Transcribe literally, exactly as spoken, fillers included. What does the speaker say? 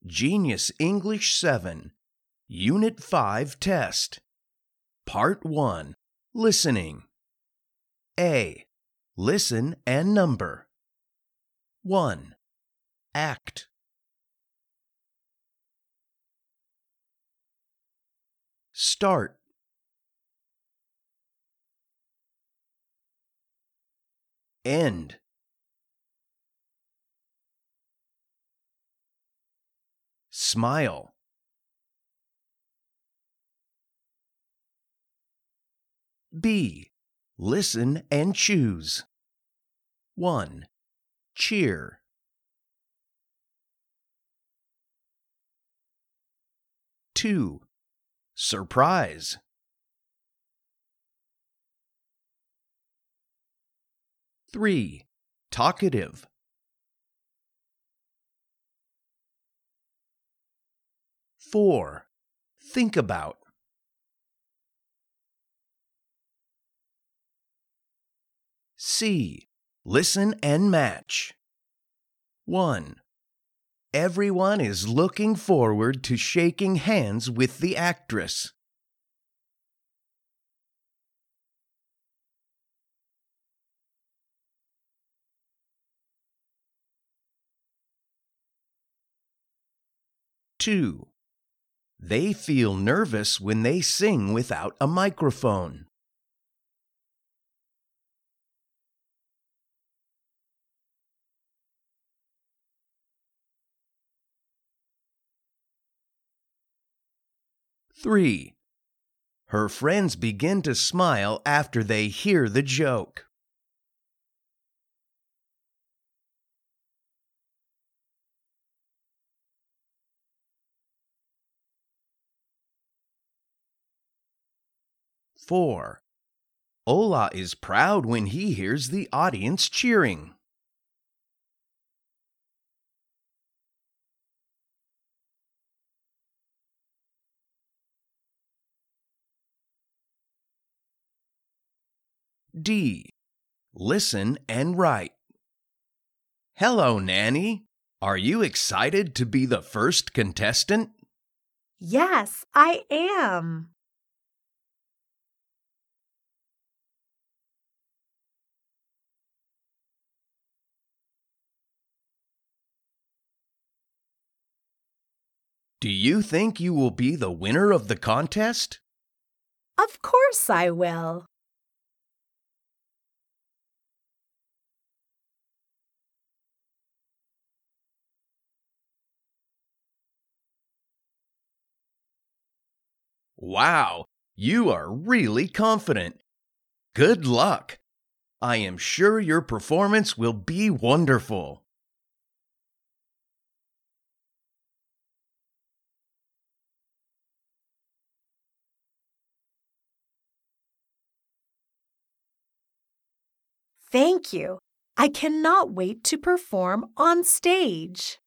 Genius English seven, Unit five Test. Part one. Listening. A. Listen and number. one. Act. Start. End. Smile. B. Listen and choose. one. Cheer. two. Surprise. three. Talkative. four. Think about. C. Listen and match. one. Everyone is looking forward to shaking hands with the actress. two. They feel nervous when they sing without a microphone. three. Her friends begin to smile after they hear the joke. four. Ola is proud when he hears the audience cheering. D. Listen and write. Hello, Nanny. Are you excited to be the first contestant? Yes, I am. Do you think you will be the winner of the contest? Of course I will. Wow, you are really confident. Good luck. I am sure your performance will be wonderful. Thank you. I cannot wait to perform on stage.